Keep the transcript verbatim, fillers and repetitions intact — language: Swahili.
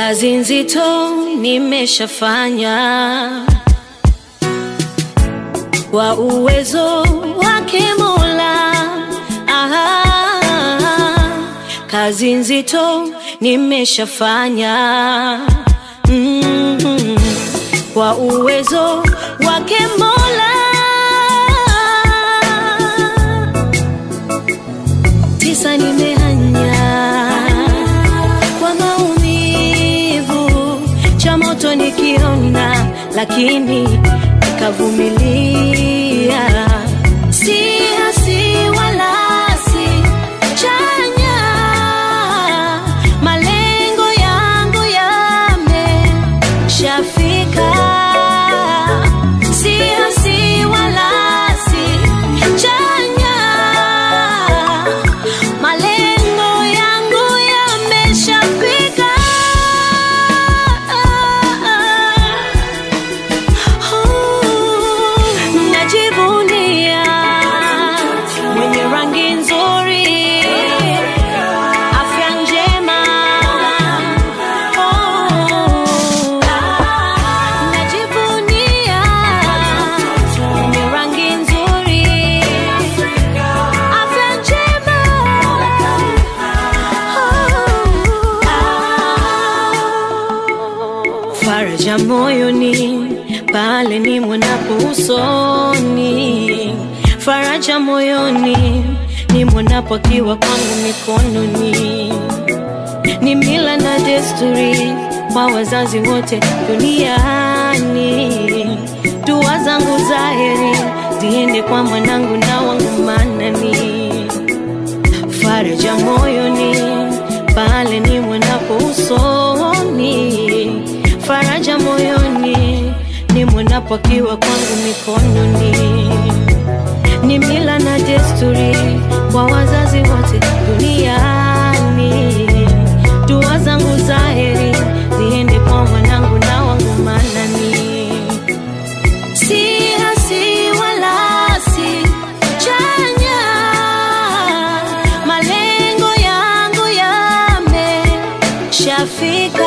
Kazi nzito nimeshafanya, kwa uwezo wake Mola. Aha, kazi nzito nimeshafanya, mm-hmm. kwa uwezo wake Mola. Tisa nimehanya kwa maumivu, cha moto nikiona, lakini nikavumilia. Si hasi wala si chanya, malengo yangu yameshafika. Si hasi wala si chanya, malengo yangu yameshafika. Najivunia mwenye rangi nzuri, afya njema. Najivunia mwenye rangi nzuri, afya njema. Faraja moyoni pale ni mwonapo usoni, faraja moyoni ni mwonapo akiwa kwangu mikononi. Ni mila na desturi kwa wazazi wote duniani, dua zangu za heri ziende kwa mwanangu na wangu manani. Faraja moyoni pale ni mwonapo usoni, faraja moyoni ni mwonapo akiwa kwangu mikononi. Ni mila na desturi kwa wazazi wote duniani, dua zangu za heri ziende kwa mwanangu na wangu manani. Si hasi wala si chanya, malengo yangu yameshafika.